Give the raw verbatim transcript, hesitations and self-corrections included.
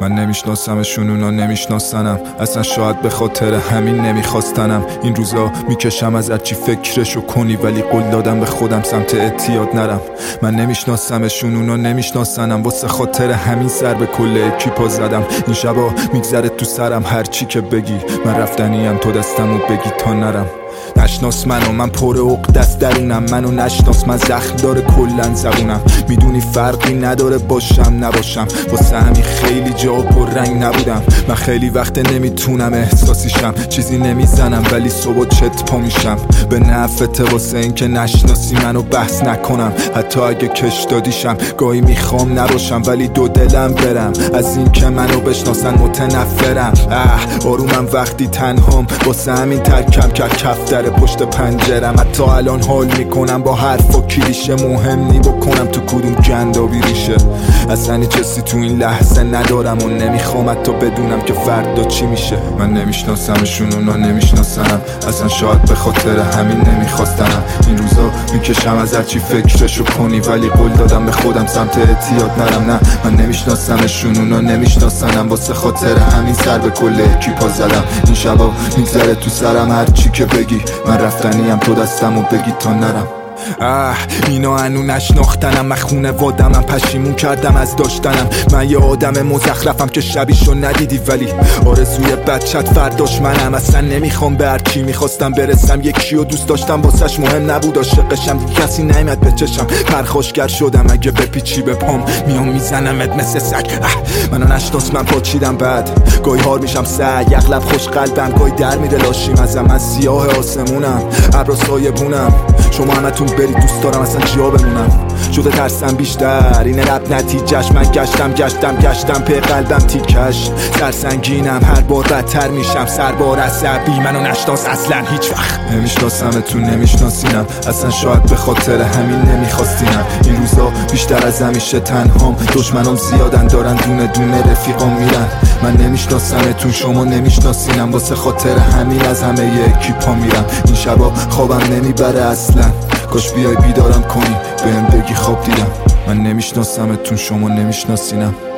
من نمیشناسمشون، اونا نمیشناسنم. اصلا شاید به خاطر همین نمیخواستنم. این روزا میکشم از هرچی فکرشو کنی، ولی قول دادم به خودم سمت اعتیاد نرم. من نمیشناسمشون، اونا نمیشناسنم. واسه خاطر همین سر به کل اکیپا زدم. این شبا میگذره تو سرم هرچی که بگی. من رفتنیم تو دستمو بگی تا نرم. نشناس منو، من پر عقده‌ست درونم. منو نشناس، من زخم داره کلن زبونم. میدونی فرقی نداره باشم نباشم. واسه همین خیلی جا پر رنگ نبودم. من خیلی وقت نمیتونم احساسیشم. چیزی نمیزنم ولی صبح چت پا میشم. به نفته واسه این که نشناسی منو بحث نکنم. حتی اگه کش دادیشم گاهی میخوام نباشم، ولی دو دلم برم از این که منو بشناسن متنفرم. اه آرومم وقتی تنهام، واسه همین ترکم کرد کف در پشت پنجرم. حتی الان حال میکنم با حرف و کلیشه. مهم نی بکنم تو کدوم گندابی ریشه. اصلا هیچ حسی تو این لحظه ندارم و نمیخوام حتی بدونم که فردا چی میشه. من نمیشناسمشون، اونا نمیشناسنم. اصلا شاید به خاطر همین نمیخواستنم. این روزا میکشم از هرچی فکرشو کنی، ولی قول دادم به خودم سمت اعتیاد نرم. نه من نمیشناسمشون، اونا نمیشناسنم. واسه خاطر همین سر به کل اکیپا زدم. این شبا میگذره تو سرم هرچی که بگی. من رفتنیم تو دستمو بگی تا نرم. اه اینا هنو نشناختنم. من خونه وادم، من پشیمون کردم از داشتنم. من یه آدم مزخرفم که شبیشو ندیدی، ولی آرزوی بچت فرداش منم. اصلا نمیخوام به هرچی میخواستم برسم. یکی رو دوست داشتم واسش مهم نبود عاشقشم. دیگه کسی نیامد به چشم، پرخاشگر شدم. اگه بپیچی به پام میام میزنمت مثل سگ. منو نشناس، من پاچیدم بعد گاهی هار میشم سگ. اغلب خوش قلبم، گاهی در میده لاشیم ازم. من سیاه آسمونم، ابر سایبونم. شما همتون برید، دوست دارم اصلا جا بمونم. شده ترسم بیشتر، این رب نتیجهش. من گشتم گشتم گشتم پی قلبم تیکش. سرسنگینم، هر بار بدتر میشم. سربار عصبی، منو نشناس اصلا هیچ وقت. نمیشناسمتون، نمیشناسینم. اصلا شاید به خاطر همین نمیخواستینم. این روزا بیشتر از همیشه تنهام. دشمنام زیادن، دارن دونه دونه رفیقام میرن. من نمیشناسمتون، شما نمیشناسینم. واسه خاطر همین از همه اکیپا میرم. این شبا خوابم نمیبره اصلا. کاش بیای بیدارم کنی، بهم بگی خواب دیدم. من نمیشناسمتون، شما نمیشناسینم.